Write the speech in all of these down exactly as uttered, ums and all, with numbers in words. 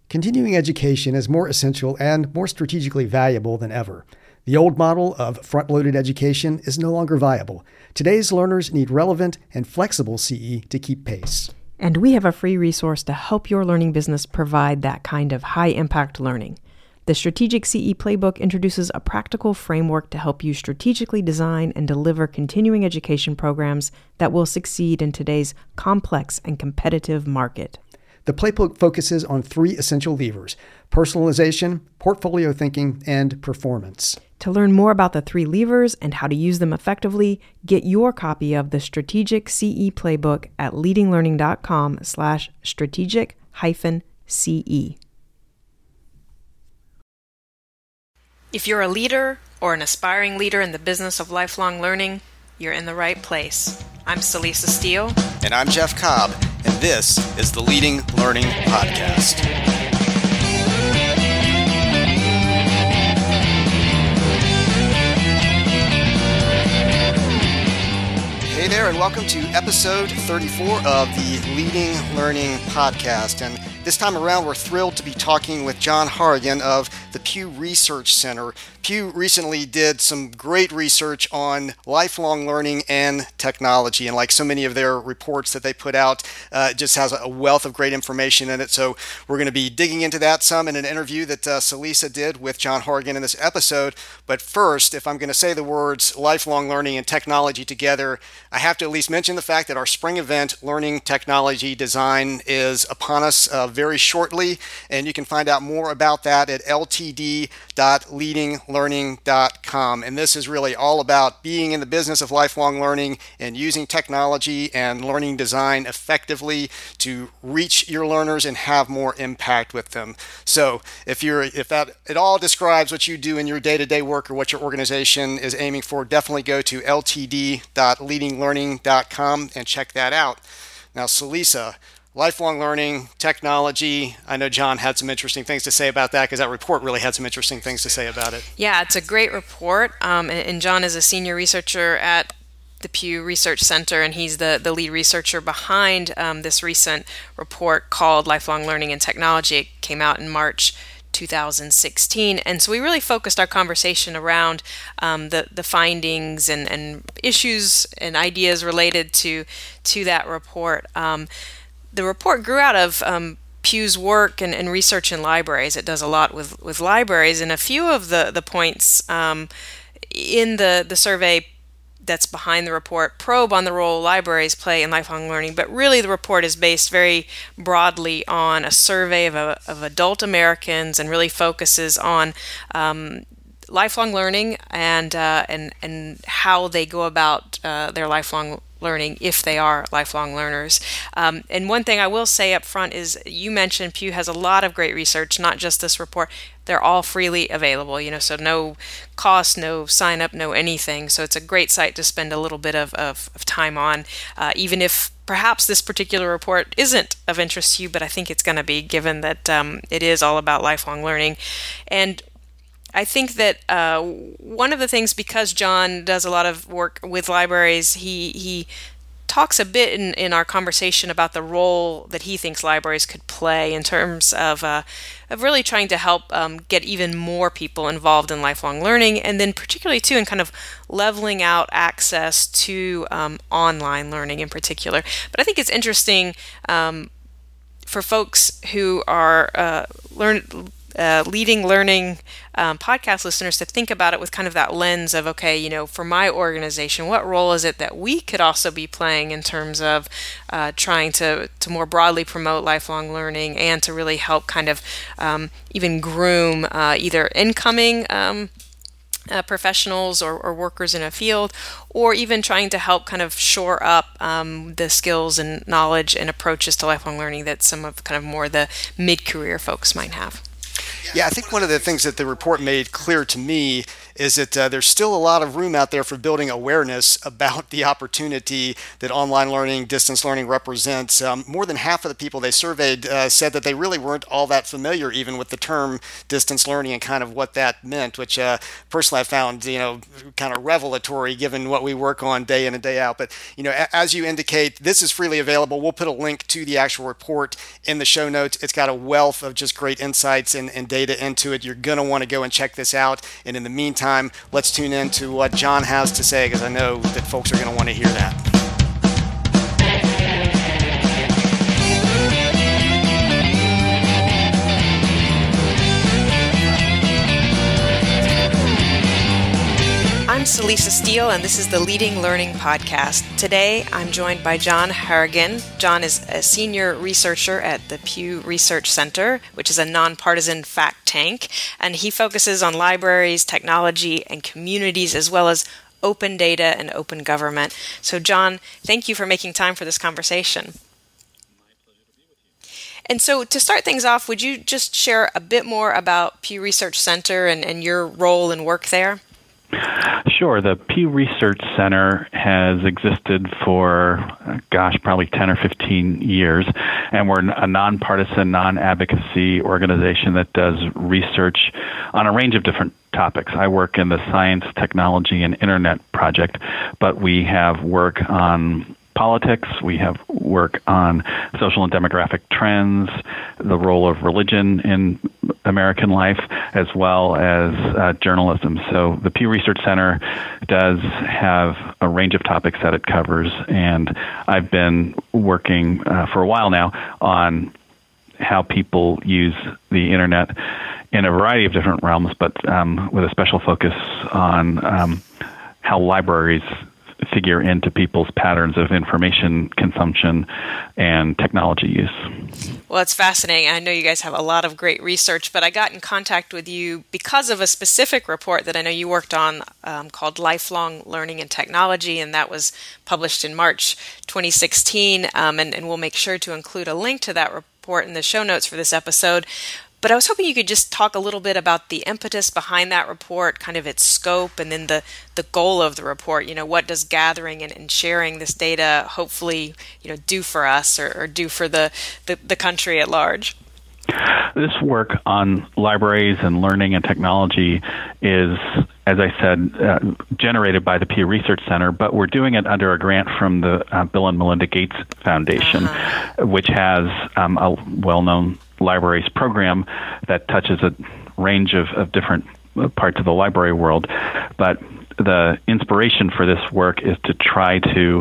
Continuing education is more essential and more strategically valuable than ever. The old model of front-loaded education is no longer viable. Today's learners need relevant and flexible C E to keep pace. And we have a free resource to help your learning business provide that kind of high-impact learning. The Strategic C E Playbook introduces a practical framework to help you strategically design and deliver continuing education programs that will succeed in today's complex and competitive market. The playbook focuses on three essential levers: personalization, portfolio thinking, and performance. To learn more about the three levers and how to use them effectively, get your copy of the Strategic C E Playbook at leadinglearning.com slash strategic hyphen CE. If you're a leader or an aspiring leader in the business of lifelong learning, you're in the right place. I'm Celisa Steele. And I'm Jeff Cobb, and this is the Leading Learning Podcast. Hey there, and welcome to episode thirty-four of the Leading Learning Podcast. And this time around, we're thrilled to be talking with John Horrigan of the Pew Research Center. Pew recently did some great research on lifelong learning and technology, and like so many of their reports that they put out, uh, it just has a wealth of great information in it. So we're going to be digging into that some in an interview that uh, Celisa did with John Horrigan in this episode. But first, if I'm going to say the words lifelong learning and technology together, I have to at least mention the fact that our spring event, Learning Technology Design, is upon us uh, very shortly, and you can find out more about that at l t d dot leading learning dot com. And this is really all about being in the business of lifelong learning and using technology and learning design effectively to reach your learners and have more impact with them. So if you're if that it all describes what you do in your day-to-day work or what your organization is aiming for, definitely go to l t d dot leading learning dot com and check that out. Now, Celisa, lifelong learning, technology. I know John had some interesting things to say about that because that report really had some interesting things to say about it. Yeah, it's a great report. Um, and, and John is a senior researcher at the Pew Research Center, and he's the, the lead researcher behind um, this recent report called Lifelong Learning and Technology. It came out in March two thousand sixteen. And so we really focused our conversation around um, the, the findings and, and issues and ideas related to, to that report. Um, The report grew out of um, Pew's work and, and research in libraries. It does a lot with, with libraries, and a few of the, the points um, in the, the survey that's behind the report probe on the role libraries play in lifelong learning, but really the report is based very broadly on a survey of, a, of adult Americans and really focuses on um, lifelong learning and, uh, and, and how they go about uh, their lifelong learning if they are lifelong learners. Um, and one thing I will say up front is you mentioned Pew has a lot of great research, not just this report. They're all freely available, you know, so no cost, no sign up, no anything. So it's a great site to spend a little bit of, of, of time on, uh, even if perhaps this particular report isn't of interest to you, but I think it's going to be, given that um, it is all about lifelong learning. And I think that uh, one of the things, because John does a lot of work with libraries, he he talks a bit in, in our conversation about the role that he thinks libraries could play in terms of uh, of really trying to help um, get even more people involved in lifelong learning, and then particularly too in kind of leveling out access to um, online learning in particular. But I think it's interesting um, for folks who are uh, learn. Uh, leading learning um, podcast listeners to think about it with kind of that lens of, okay, you know, for my organization, what role is it that we could also be playing in terms of uh, trying to, to more broadly promote lifelong learning and to really help kind of um, even groom uh, either incoming um, uh, professionals or, or workers in a field, or even trying to help kind of shore up um, the skills and knowledge and approaches to lifelong learning that some of kind of more the mid-career folks might have. Yeah, I think one of the things that the report made clear to me is that uh, there's still a lot of room out there for building awareness about the opportunity that online learning, distance learning represents. Um, more than half of the people they surveyed uh, said that they really weren't all that familiar even with the term distance learning and kind of what that meant, which uh, personally I found, you know, kind of revelatory given what we work on day in and day out. But, you know, a- as you indicate, this is freely available. We'll put a link to the actual report in the show notes. It's got a wealth of just great insights and, and data into it. You're going to want to go and check this out. And in the meantime, let's tune in to what John has to say, because I know that folks are going to want to hear that. I'm Celisa Steele, and this is the Leading Learning Podcast. Today, I'm joined by John Harrigan. John is a senior researcher at the Pew Research Center, which is a nonpartisan fact tank, and he focuses on libraries, technology, and communities, as well as open data and open government. So, John, thank you for making time for this conversation. And so to start things off, would you just share a bit more about Pew Research Center and, and your role and work there? Sure. The Pew Research Center has existed for, gosh, probably ten or fifteen years, and we're a nonpartisan, non-advocacy organization that does research on a range of different topics. I work in the Science, Technology, and Internet project, but we have work on politics, we have work on social and demographic trends, the role of religion in American life, as well as uh, journalism. So the Pew Research Center does have a range of topics that it covers, and I've been working uh, for a while now on how people use the internet in a variety of different realms, but um, with a special focus on um, how libraries figure into people's patterns of information consumption and technology use. Well, it's fascinating. I know you guys have a lot of great research, but I got in contact with you because of a specific report that I know you worked on um, called Lifelong Learning and Technology, and that was published in March twenty sixteen, um, and, and we'll make sure to include a link to that report in the show notes for this episode. But I was hoping you could just talk a little bit about the impetus behind that report, kind of its scope, and then the, the goal of the report. You know, what does gathering and, and sharing this data hopefully, you know, do for us or, or do for the, the, the country at large? This work on libraries and learning and technology is, as I said, uh, generated by the Pew Research Center, but we're doing it under a grant from the uh, Bill and Melinda Gates Foundation, uh-huh. which has um, a well-known libraries program that touches a range of, of different parts of the library world. But the inspiration for this work is to try to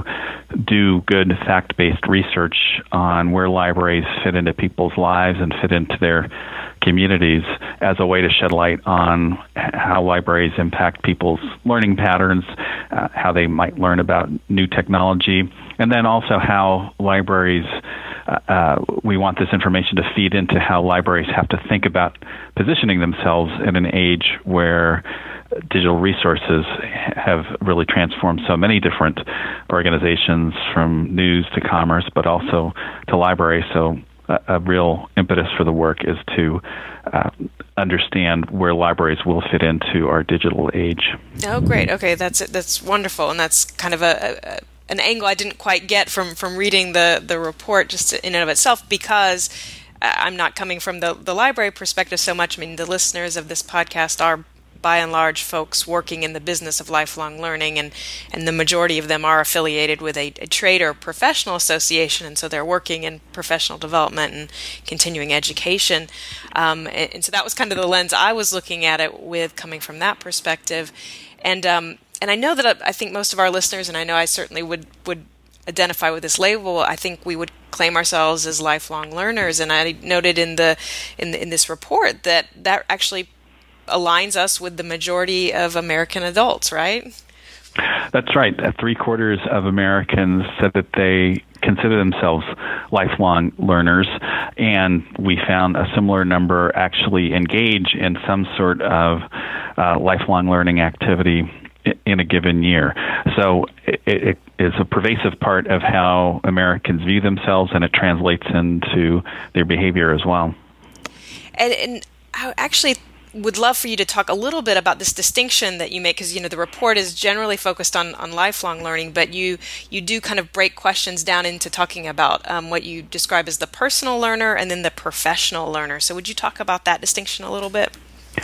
do good fact-based research on where libraries fit into people's lives and fit into their communities as a way to shed light on how libraries impact people's learning patterns, uh, how they might learn about new technology, and then also how libraries Uh, uh, we want this information to feed into how libraries have to think about positioning themselves in an age where digital resources have really transformed so many different organizations, from news to commerce, but also to libraries. So a, a real impetus for the work is to uh, understand where libraries will fit into our digital age. Oh, great. Okay, that's that's wonderful, and that's kind of a, a an angle I didn't quite get from, from reading the, the report just in and of itself, because I'm not coming from the, the library perspective so much. I mean, the listeners of this podcast are, by and large, folks working in the business of lifelong learning, and, and the majority of them are affiliated with a, a trade or professional association, and so they're working in professional development and continuing education. Um, and, and so that was kind of the lens I was looking at it with, coming from that perspective. And um, And I know that I think most of our listeners, and I know I certainly would, would identify with this label, I think we would claim ourselves as lifelong learners. And I noted in the in, the, in this report that that actually aligns us with the majority of American adults, right? That's right. Three quarters of Americans said that they consider themselves lifelong learners, and we found a similar number actually engage in some sort of uh, lifelong learning activity in a given year. So it, it is a pervasive part of how Americans view themselves, and it translates into their behavior as well. And, and I actually would love for you to talk a little bit about this distinction that you make, because you know the report is generally focused on, on lifelong learning, but you you do kind of break questions down into talking about um, what you describe as the personal learner and then the professional learner. So would you talk about that distinction a little bit?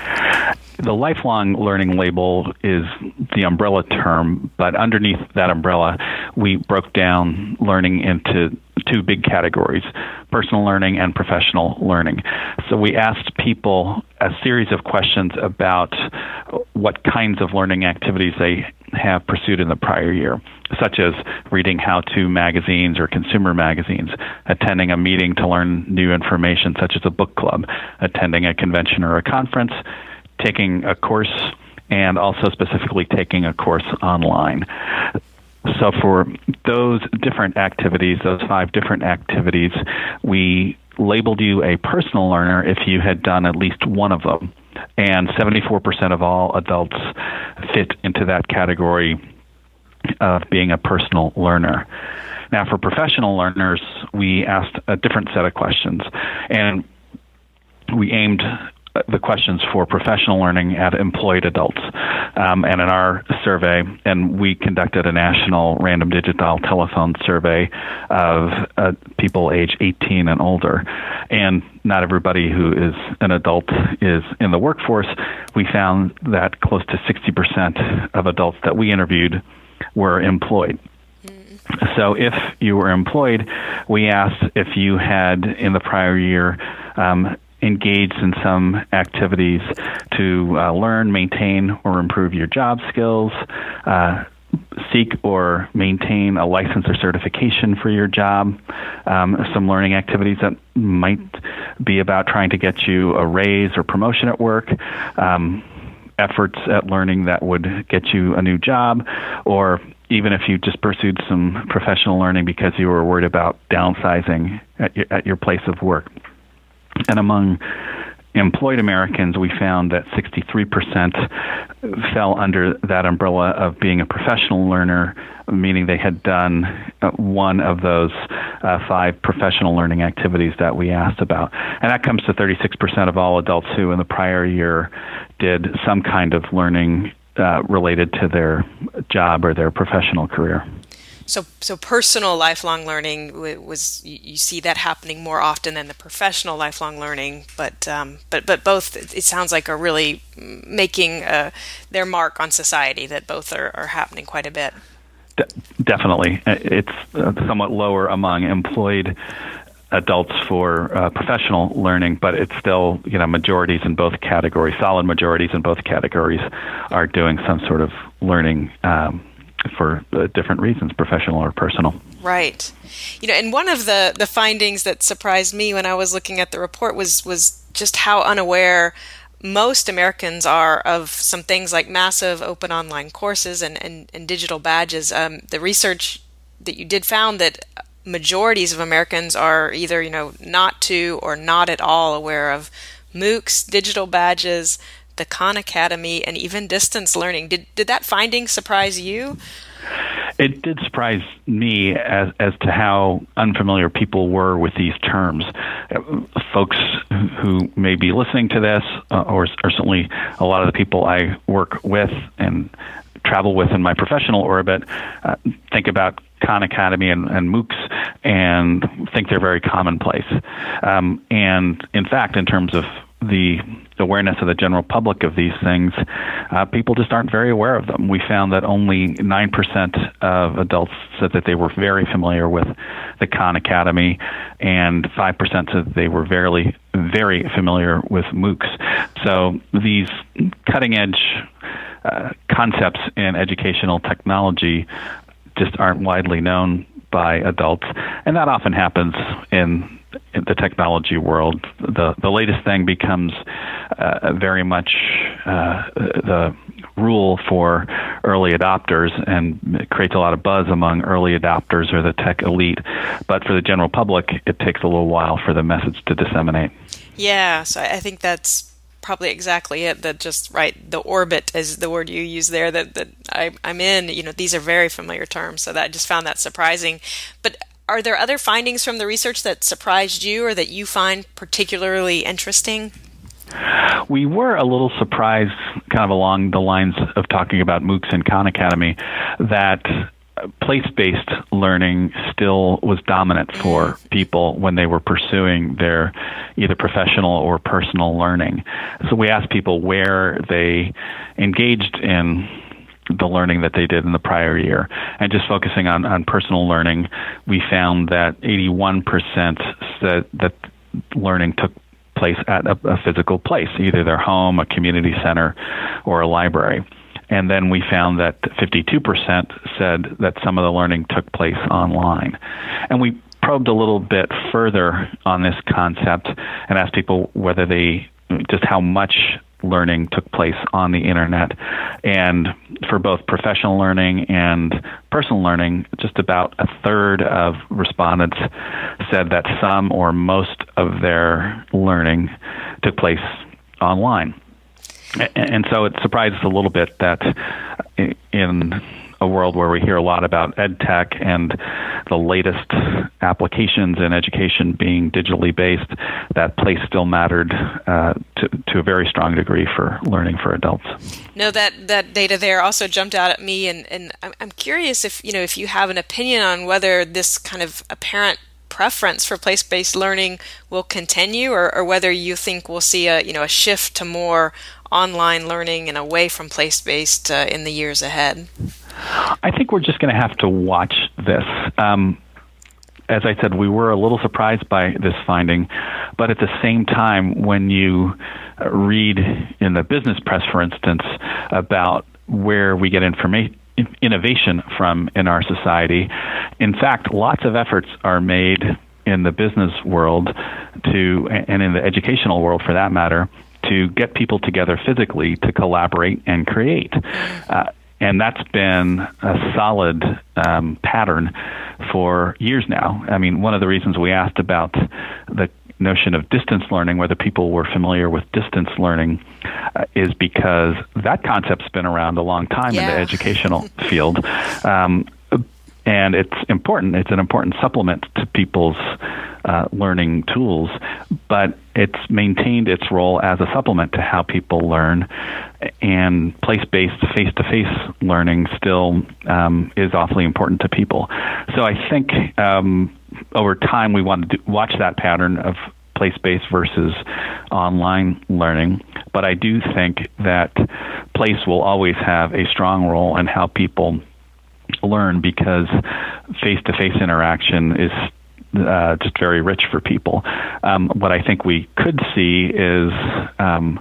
The lifelong learning label is the umbrella term, but underneath that umbrella, we broke down learning into two big categories, personal learning and professional learning. So we asked people a series of questions about what kinds of learning activities they have pursued in the prior year, such as reading how-to magazines or consumer magazines, attending a meeting to learn new information, such as a book club, attending a convention or a conference, taking a course, and also specifically taking a course online. So for those different activities, those five different activities, we labeled you a personal learner if you had done at least one of them. And seventy-four percent of all adults fit into that category of being a personal learner. Now, for professional learners, we asked a different set of questions, and we aimed the questions for professional learning at employed adults. Um, and in our survey, and we conducted a national random digital telephone survey of uh, people age eighteen and older. And not everybody who is an adult is in the workforce. We found that close to sixty percent of adults that we interviewed were employed. So if you were employed, we asked if you had in the prior year um, engaged in some activities to uh, learn, maintain, or improve your job skills, uh, seek or maintain a license or certification for your job, um, some learning activities that might be about trying to get you a raise or promotion at work, um, efforts at learning that would get you a new job, or even if you just pursued some professional learning because you were worried about downsizing at your, at your place of work. And among employed Americans, we found that sixty-three percent fell under that umbrella of being a professional learner, meaning they had done one of those uh, five professional learning activities that we asked about. And that comes to thirty-six percent of all adults who in the prior year did some kind of learning uh, related to their job or their professional career. So, so personal lifelong learning was you see that happening more often than the professional lifelong learning, but um, but but both it sounds like are really making uh, their mark on society. That both are, are happening quite a bit. De- definitely, it's uh, somewhat lower among employed adults for uh, professional learning, but it's still you know majorities in both categories. Solid majorities in both categories are doing some sort of learning. Um, for uh, different reasons, professional or personal. Right. You know, and one of the, the findings that surprised me when I was looking at the report was was just how unaware most Americans are of some things like massive open online courses and, and, and digital badges. Um, the research that you did found that majorities of Americans are either, you know, not to or not at all aware of MOOCs, digital badges, the Khan Academy, and even distance learning. Did did that finding surprise you? It did surprise me as as to how unfamiliar people were with these terms. Uh, folks who may be listening to this, uh, or, or certainly a lot of the people I work with and travel with in my professional orbit, uh, think about Khan Academy and, and MOOCs and think they're very commonplace. Um, and in fact, in terms of the awareness of the general public of these things, uh, people just aren't very aware of them. We found that only nine percent of adults said that they were very familiar with the Khan Academy, and five percent said they were very, very familiar with MOOCs. So these cutting-edge uh, concepts in educational technology just aren't widely known by adults, and that often happens in in the technology world. The the latest thing becomes uh, very much uh, the rule for early adopters, and it creates a lot of buzz among early adopters or the tech elite. But for the general public, it takes a little while for the message to disseminate. Yeah, so I think that's probably exactly it. That just right, the orbit is the word you use there. That that I, I'm in. You know, these are very familiar terms, so that I just found that surprising. But are there other findings from the research that surprised you or that you find particularly interesting? We were a little surprised, kind of along the lines of talking about MOOCs and Khan Academy, that place-based learning still was dominant for people when they were pursuing their either professional or personal learning. So we asked people where they engaged in the learning that they did in the prior year. And just focusing on, on personal learning, we found that eighty-one percent said that learning took place at a, a physical place, either their home, a community center, or a library. And then we found that fifty-two percent said that some of the learning took place online. And we probed a little bit further on this concept and asked people whether they, just how much learning took place on the internet. And for both professional learning and personal learning, just about a third of respondents said that some or most of their learning took place online. And so it surprised us a little bit that in a world where we hear a lot about ed tech and the latest applications in education being digitally based, that place still mattered uh, to, to a very strong degree for learning for adults. No, that, that data there also jumped out at me, and, and I'm, I'm curious if you know if you have an opinion on whether this kind of apparent preference for place-based learning will continue, or, or whether you think we'll see a you know a shift to more online learning and away from place-based uh, in the years ahead. I think we're just going to have to watch this. Um, as I said, we were a little surprised by this finding, but at the same time, when you read in the business press, for instance, about where we get information, innovation from in our society, in fact, lots of efforts are made in the business world to, and in the educational world for that matter, to get people together physically to collaborate and create. Uh, and that's been a solid um, pattern for years now. I mean, one of the reasons we asked about the notion of distance learning, whether people were familiar with distance learning, uh, is because that concept's been around a long time yeah. in the educational field. Um, and it's important. It's an important supplement to people's uh, learning tools, but it's maintained its role as a supplement to how people learn, and place-based, face-to-face learning still um, is awfully important to people. So I think um, over time we want to do, watch that pattern of place-based versus online learning, but I do think that place will always have a strong role in how people learn, because face-to-face interaction is uh, just very rich for people. Um, what I think we could see is um,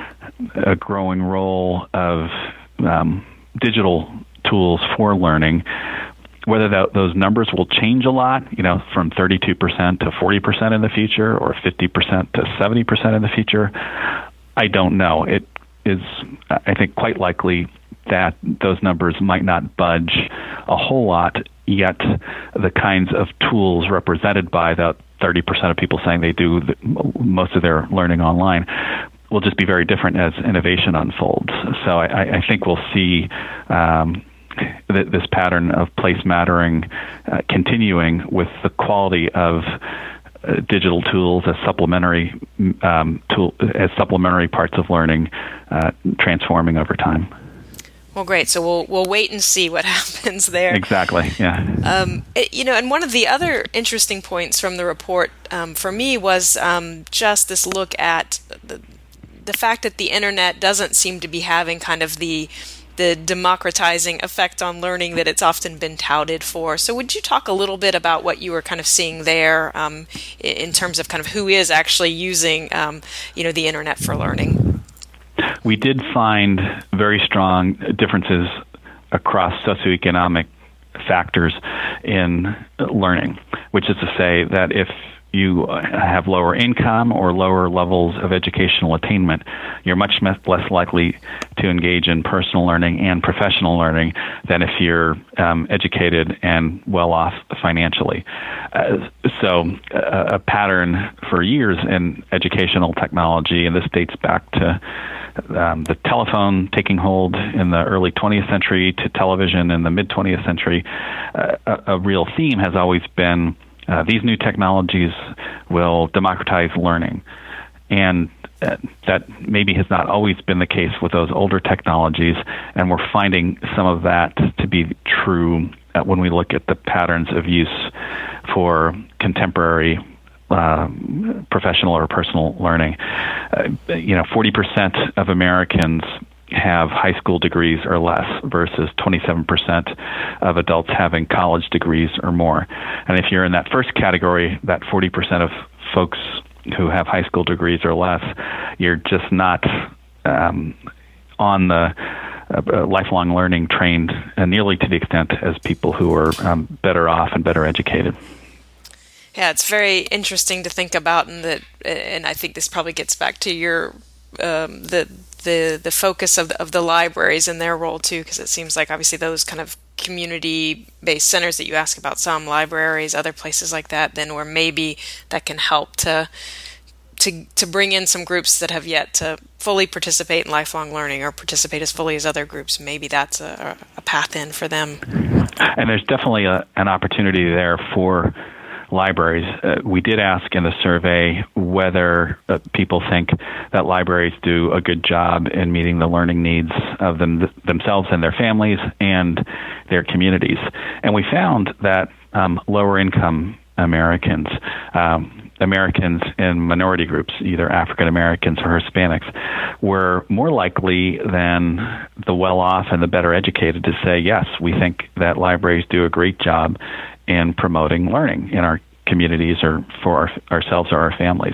a growing role of um, digital tools for learning. Whether that, those numbers will change a lot, you know, from thirty-two percent to forty percent in the future, or fifty percent to seventy percent in the future, I don't know. It is, I think, quite likely that those numbers might not budge a whole lot, yet the kinds of tools represented by that thirty percent of people saying they do the, most of their learning online will just be very different as innovation unfolds. So I, I think we'll see um, th- this pattern of place mattering uh, continuing, with the quality of uh, digital tools as supplementary um, tool as supplementary parts of learning uh, transforming over time. Well, great. So we'll we'll wait and see what happens there. Exactly. Yeah. Um, it, you know, and one of the other interesting points from the report um, for me was um, just this look at the the fact that the internet doesn't seem to be having kind of the the democratizing effect on learning that it's often been touted for. So would you talk a little bit about what you were kind of seeing there um, in terms of kind of who is actually using um, you know the internet for learning? We did find very strong differences across socioeconomic factors in learning, which is to say that if you have lower income or lower levels of educational attainment, you're much less likely to engage in personal learning and professional learning than if you're um, educated and well off financially. Uh, so uh, a pattern for years in educational technology, and this dates back to Um, the telephone taking hold in the early twentieth century to television in the mid-twentieth century, uh, a, a real theme has always been uh, these new technologies will democratize learning. And uh, that maybe has not always been the case with those older technologies, and we're finding some of that to be true uh, when we look at the patterns of use for contemporary uh, professional or personal learning. Uh, you know, forty percent of Americans have high school degrees or less versus twenty-seven percent of adults having college degrees or more. And if you're in that first category, that forty percent of folks who have high school degrees or less, you're just not um, on the uh, lifelong learning trained uh, nearly to the extent as people who are um, better off and better educated. Yeah, it's very interesting to think about, and that, and I think this probably gets back to your um, the the the focus of the, of the libraries and their role too, because it seems like obviously those kind of community-based centers that you ask about, some libraries, other places like that, then where maybe that can help to to to bring in some groups that have yet to fully participate in lifelong learning or participate as fully as other groups. Maybe that's a, a path in for them. And there's definitely a, an opportunity there for libraries. Uh, we did ask in the survey whether uh, people think that libraries do a good job in meeting the learning needs of them themselves and their families and their communities. And we found that um, lower income Americans, um, Americans in minority groups, either African Americans or Hispanics, were more likely than the well-off and the better educated to say, yes, we think that libraries do a great job in promoting learning in our communities or for our, ourselves or our families.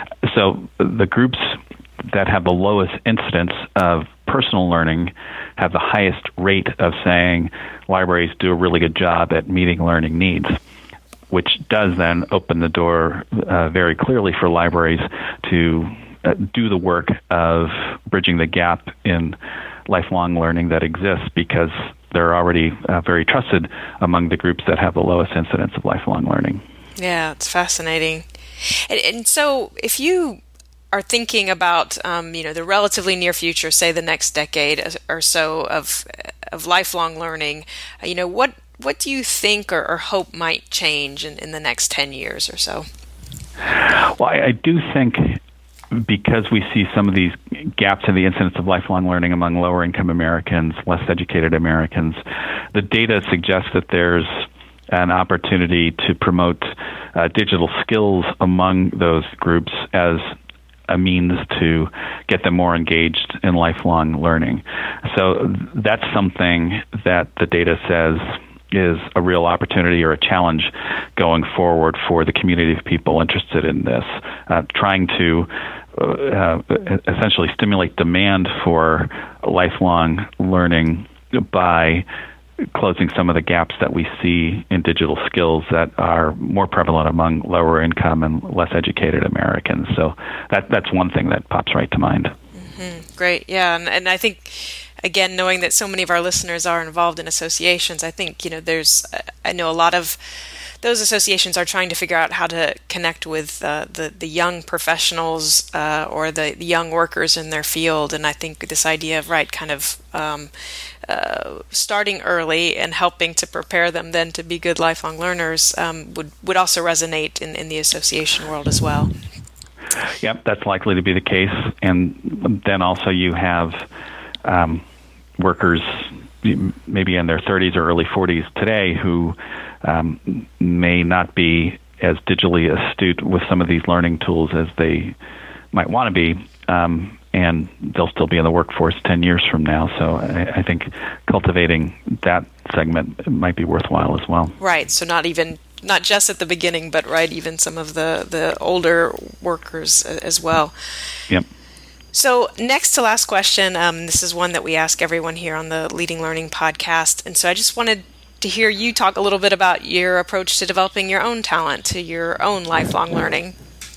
So the groups that have the lowest incidence of personal learning have the highest rate of saying libraries do a really good job at meeting learning needs, which does then open the door uh, very clearly for libraries to uh, do the work of bridging the gap in lifelong learning that exists, because they're already uh, very trusted among the groups that have the lowest incidence of lifelong learning. Yeah, it's fascinating. And, and so if you are thinking about, um, you know, the relatively near future, say the next decade or so of of lifelong learning, you know, what what do you think or, or hope might change in, in the next ten years or so? Well, I, I do think, because we see some of these gaps in the incidence of lifelong learning among lower income Americans, less educated Americans, the data suggests that there's an opportunity to promote uh, digital skills among those groups as a means to get them more engaged in lifelong learning. So that's something that the data says is a real opportunity or a challenge going forward for the community of people interested in this, uh, trying to uh, essentially stimulate demand for lifelong learning by closing some of the gaps that we see in digital skills that are more prevalent among lower income and less educated Americans. So that that's one thing that pops right to mind. Mm-hmm. Great. Yeah. And, and I think, again, knowing that so many of our listeners are involved in associations, I think, you know, there's, I know a lot of those associations are trying to figure out how to connect with uh, the, the young professionals uh, or the, the young workers in their field. And I think this idea of, right, kind of um, uh, starting early and helping to prepare them then to be good lifelong learners um, would, would also resonate in, in the association world as well. Yep, that's likely to be the case. And then also you have um, workers maybe in their thirties or early forties today who um, may not be as digitally astute with some of these learning tools as they might want to be, um, and they'll still be in the workforce ten years from now. So I, I think cultivating that segment might be worthwhile as well. Right, so not even not just at the beginning, but right, even some of the, the older workers as well. Yep. So next to last question, um, this is one that we ask everyone here on the Leading Learning podcast. And so I just wanted to hear you talk a little bit about your approach to developing your own talent, to your own lifelong learning.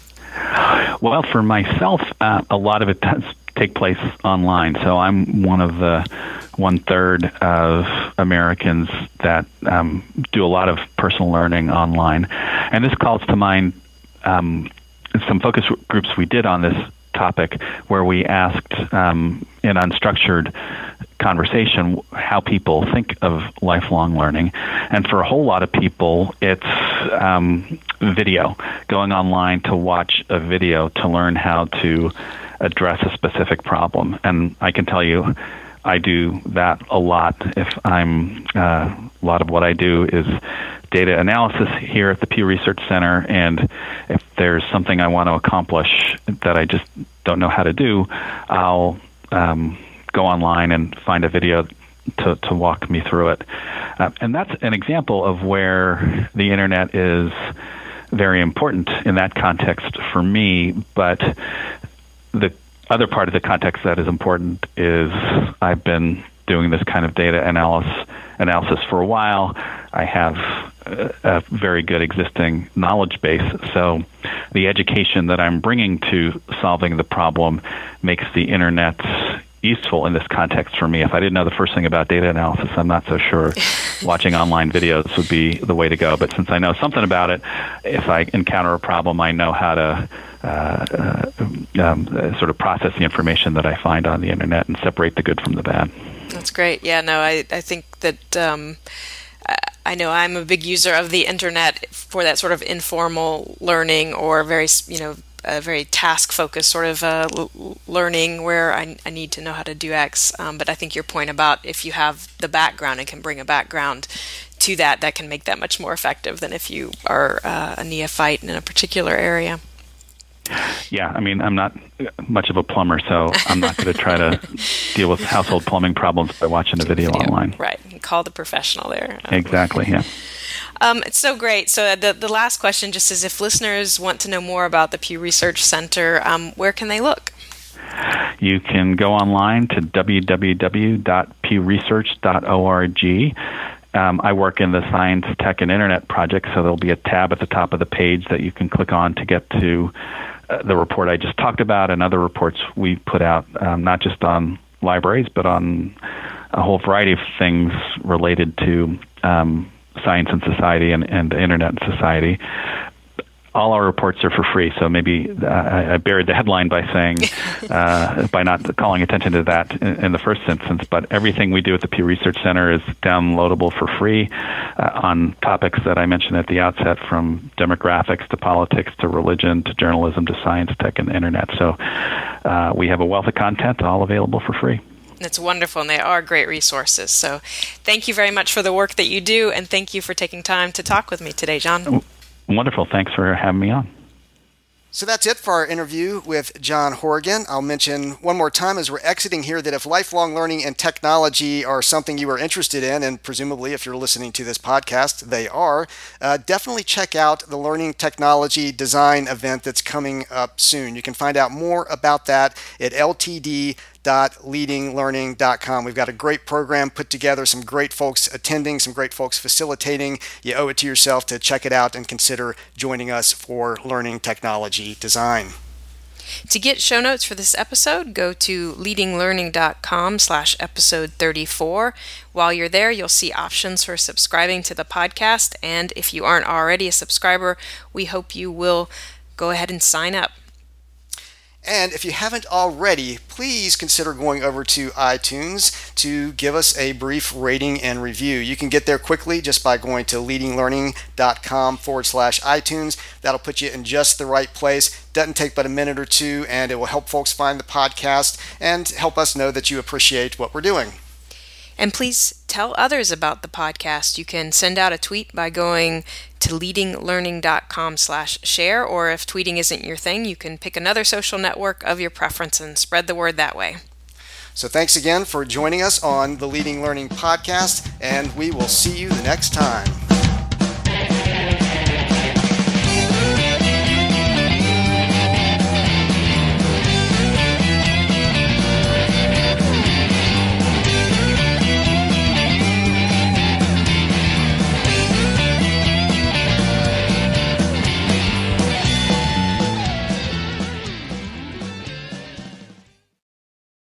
Well, for myself, uh, a lot of it does take place online. So I'm one of the one-third of Americans that um, do a lot of personal learning online. And this calls to mind um, some focus groups we did on this topic, where we asked um, in unstructured conversation how people think of lifelong learning. And for a whole lot of people, it's um, video, going online to watch a video to learn how to address a specific problem. And I can tell you, I do that a lot. If I'm uh, a lot of what I do is data analysis here at the Pew Research Center, and if there's something I want to accomplish that I just don't know how to do, I'll um, go online and find a video to, to walk me through it. Uh, and that's an example of where the internet is very important in that context for me, but the other part of the context that is important is I've been doing this kind of data analysis analysis for a while. I have a, a very good existing knowledge base, so the education that I'm bringing to solving the problem makes the internet useful in this context for me. If I didn't know the first thing about data analysis, I'm not so sure watching online videos would be the way to go. But since I know something about it, if I encounter a problem, I know how to uh, uh, um, sort of process the information that I find on the internet and separate the good from the bad. That's great. Yeah, no, I, I think that um, I know I'm a big user of the internet for that sort of informal learning or very, you know, a very task-focused sort of uh, l- learning where I, I need to know how to do X. Um, but I think your point about if you have the background and can bring a background to that, that can make that much more effective than if you are uh, a neophyte in a particular area. Yeah, I mean, I'm not much of a plumber, so I'm not going to try to deal with household plumbing problems by watching a video, video. online. Right, you call the professional there. Um, exactly, yeah. Um, it's so great. So the the last question just is, if listeners want to know more about the Pew Research Center, um, where can they look? You can go online to w w w dot pew research dot org. Um, I work in the Science, Tech, and Internet project, so there'll be a tab at the top of the page that you can click on to get to uh, the report I just talked about and other reports we put out, um, not just on libraries, but on a whole variety of things related to um, science and society and, and the internet and society. All our reports are for free, so maybe uh, I buried the headline by saying, uh, by not calling attention to that in, in the first instance, but everything we do at the Pew Research Center is downloadable for free uh, on topics that I mentioned at the outset, from demographics to politics to religion to journalism to science, tech, and the internet. So uh, we have a wealth of content all available for free. It's wonderful, and they are great resources. So thank you very much for the work that you do, and thank you for taking time to talk with me today, John. Wonderful. Thanks for having me on. So that's it for our interview with John Horrigan. I'll mention one more time as we're exiting here that if lifelong learning and technology are something you are interested in, and presumably if you're listening to this podcast, they are, uh, definitely check out the Learning Technology Design event that's coming up soon. You can find out more about that at l t d dot leading learning dot com. We've got a great program put together, some great folks attending, some great folks facilitating. You owe it to yourself to check it out and consider joining us for Learning Technology Design. To get show notes for this episode, go to leading learning dot com slash episode thirty-four. While you're there, you'll see options for subscribing to the podcast, and if you aren't already a subscriber, we hope you will go ahead and sign up. And if you haven't already, please consider going over to iTunes to give us a brief rating and review. You can get there quickly just by going to leading learning dot com forward slash iTunes. That'll put you in just the right place. Doesn't take but a minute or two, and it will help folks find the podcast and help us know that you appreciate what we're doing. And please tell others about the podcast. You can send out a tweet by going to leading learning dot com slash share, or if tweeting isn't your thing, you can pick another social network of your preference and spread the word that way. So thanks again for joining us on the Leading Learning Podcast, and we will see you the next time.